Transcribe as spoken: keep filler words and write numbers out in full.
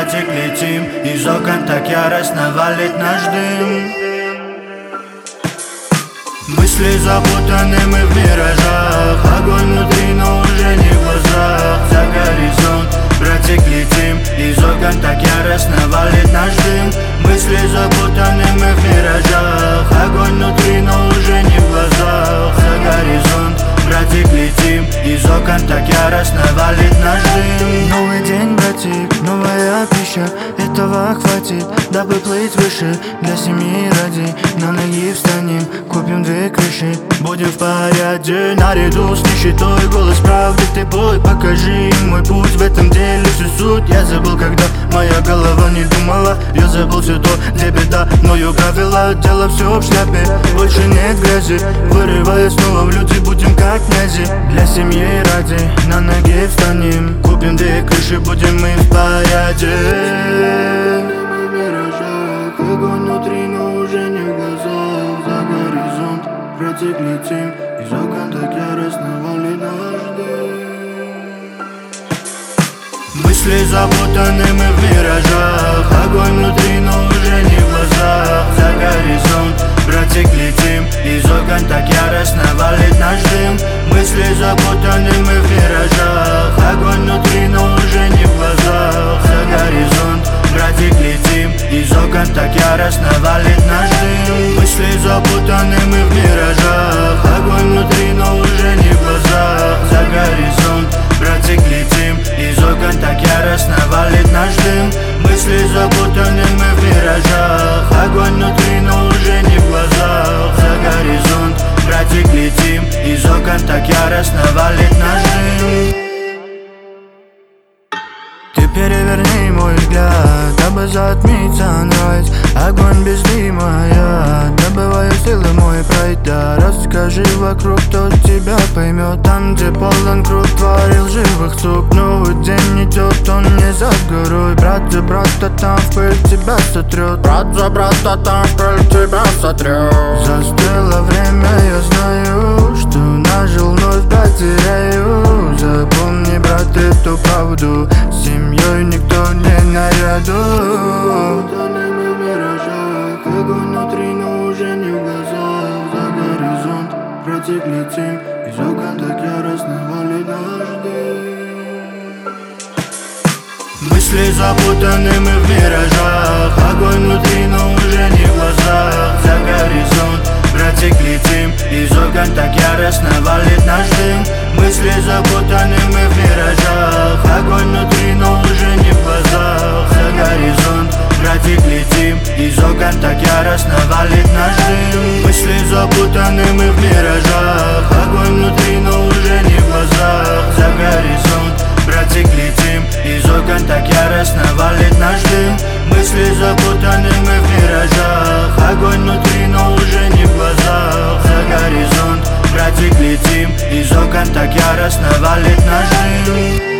братик, летим. Из окон так яростно валит наш дым. Мысли запутаны, мы в миражах. Огонь внутри, но уже не в глазах. За горизонт, братик, летим. Из окон так яростно валит наш дым. Мысли запутаны, мы в миражах. Огонь внутри, но уже не в глазах. За горизонт, братик, летим. Из окон так яростно валит наш дым. Новый день, братик, новая пища. Этого хватит, дабы плыть выше. Для семьи ради, на ноги встанем. Купим две крыши, будем в порядке. Наряду с нищетой, голос правды ты бой. Покажи им мой путь, в этом деле всю суть. Я забыл, когда моя голова не думала. Я забыл все то, где беда, мною правила. Дело все в шляпе, больше нет грязи. Вырывая снова в люди, будем как князи. Для семьи ради, на ноги встанем. Купим две крыши, будем мы в порядке. Огонь внутри, но уже не в глазах. За горизонт, братик, летим. Из окон так яростно валит наш дым. Мысли запутаны, мы в миражах. Огонь внутри, но уже не в глазах. За горизонт, братик, летим. Из окон так яростно валит наш дым. Мысли запутаны, мы в миражах. Огонь внутри, но уже не в глазах. За горизонт, братик, летим. Из окон так яростно валит наш дым. Мысли запутаны, мы в миражах. Огонь внутри, но уже не в глазах. За горизонт, братик, летим. Из окон так яростно валит наш дым. Мысли запутаны, мы в миражах. Огонь внутри, но уже не в глазах. За горизонт, братик, летим. Из окон так яростно валит наш дым. Ты переверни мой взгляд, дабы затмить sunrise. Огонь без дыма, я добываю силы мой пройдя. Расскажи вокруг, кто тебя поймет. Там, где полон круг, творил живых сук. Новый день идет, он не за горой. Брат за брата там в пыль тебя сотрет. Брат за брата там в пыль тебя сотрет. Застыло время, я знаю, что нажил вновь потеряю. Запомни, брат, эту правду. С семьей никто не наряду. Огонь внутри, но уже не в глазах. За горизонт, братик, летим. Из окон так яростно валит наш дым. Мысли запутаны, мы в миражах. Огонь внутри, но уже не в глазах. За горизонт, братик, летим. Из окон так яростно валит наш дым. Мысли запутаны, мы в миражах. Огонь внутри, но уже не в глазах. За горизонт, братик, летим. Из окон так яростно валит наш дым. Мысли запутаны, мы в миражах. Огонь внутри, но уже не в глазах. За горизонт, братик, летим. Из окон так яростно валит наш дым. Мысли запутаны, мы в миражах. Огонь внутри, но уже не в глазах. За горизонт, братик, летим. Из окон так яростно валит наш дым.